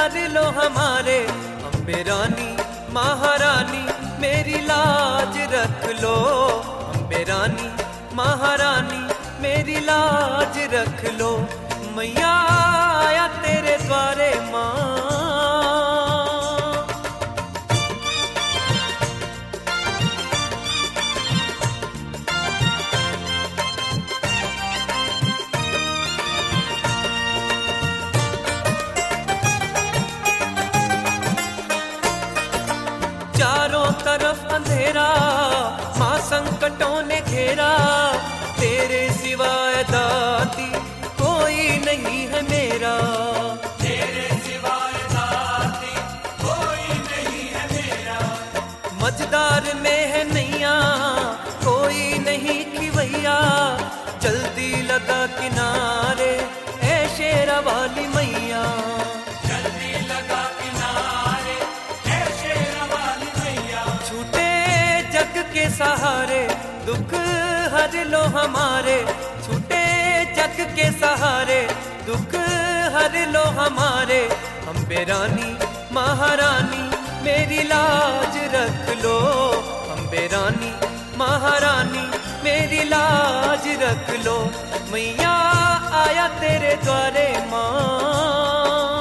हर लो हमारे, अम्बे रानी महारानी मेरी लाज रख लो। अम्बे रानी महारानी मेरी लाज रख लो। मैया आया तेरे द्वारे माँ। चारों तरफ अंधेरा माँ संकटों ने घेरा, तेरे सिवाय दाती कोई नहीं है मेरा। तेरे सिवाय दाती कोई नहीं है मेरा। मझदार में है नैया कोई नहीं खिवैया, जल्दी लगा किनारे ऐ शेरा वाली मैया। जल्दी लगा किनारे ऐ शेरा वाली मैया। छूटे जग के सहारे दुख हर लो हमारे, छूटे जग के सहारे दुख हर लो हमारे। अम्बे रानी महारानी मेरी लाज रख लो। अम्बे रानी महारानी मेरी लाज रख लो। मैया आया तेरे द्वारे माँ।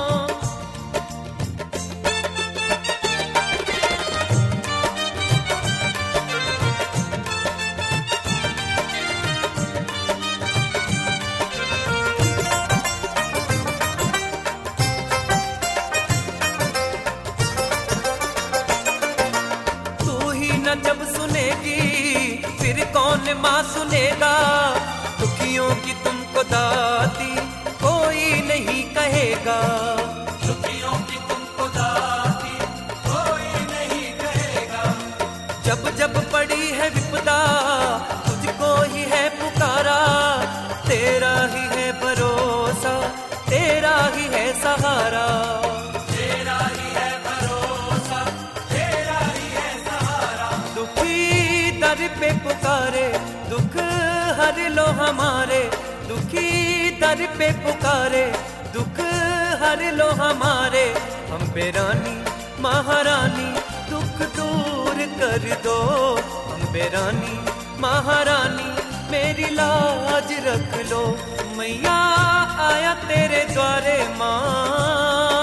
जब सुनेगी फिर कौन माँ सुनेगा, दुखियों की तुमको दाती कोई नहीं कहेगा। दुखियों की तुमको दाती कोई नहीं कहेगा। जब जब पड़ी है विपदा तुझको ही है पुकारा, तेरा ही है भरोसा तेरा ही है सहारा। तेरा ही है भरोसा तेरा ही है सहारा। दुखी दर पे पुकारे दुख हर लो हमारे, दुखी दर पे पुकारे दुख हर लो हमारे। अम्बे रानी महारानी दुख दूर कर दो। अम्बे रानी महारानी मेरी लाज रख लो। मैया आया तेरे द्वारे माँ।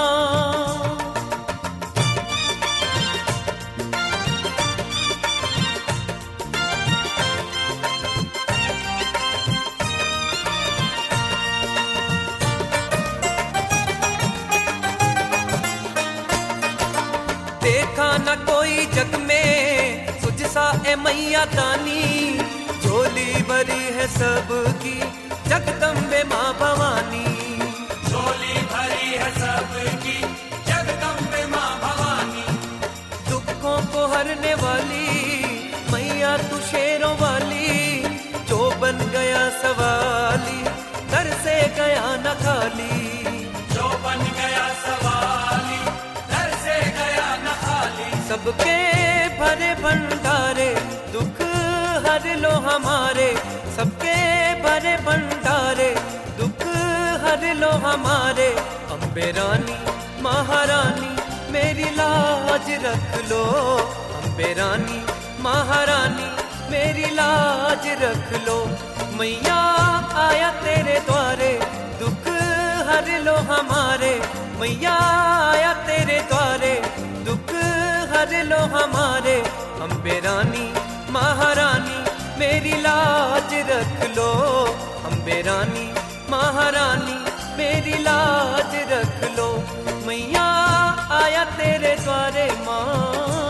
देखा न कोई जग में तुझसा ए मैया दानी, झोली भरी है सबकी जगदम्बे माँ भवानी। झोली भरी है सबकी जगदम्बे माँ भवानी। दुखों को हरने वाली मैया तू शेरों वाली, जो बन गया सवाली दर से गया न खाली। जो बन गया सवाली दर से गया न खाली। सबके भरे भंडारे दुख हर लो हमारे, सबके भरे भंडारे दुख हर लो हमारे। अम्बे रानी महारानी मेरी लाज रख लो। अम्बे रानी महारानी मेरी लाज रख लो। मैया आया तेरे द्वारे दुख हर लो हमारे। मैया आया तेरे द्वारे दुख हर लो हमारे। अम्बे रानी महारानी मेरी लाज रख लो। अम्बे रानी महारानी मेरी लाज रख लो। मैया आया तेरे द्वारे माँ।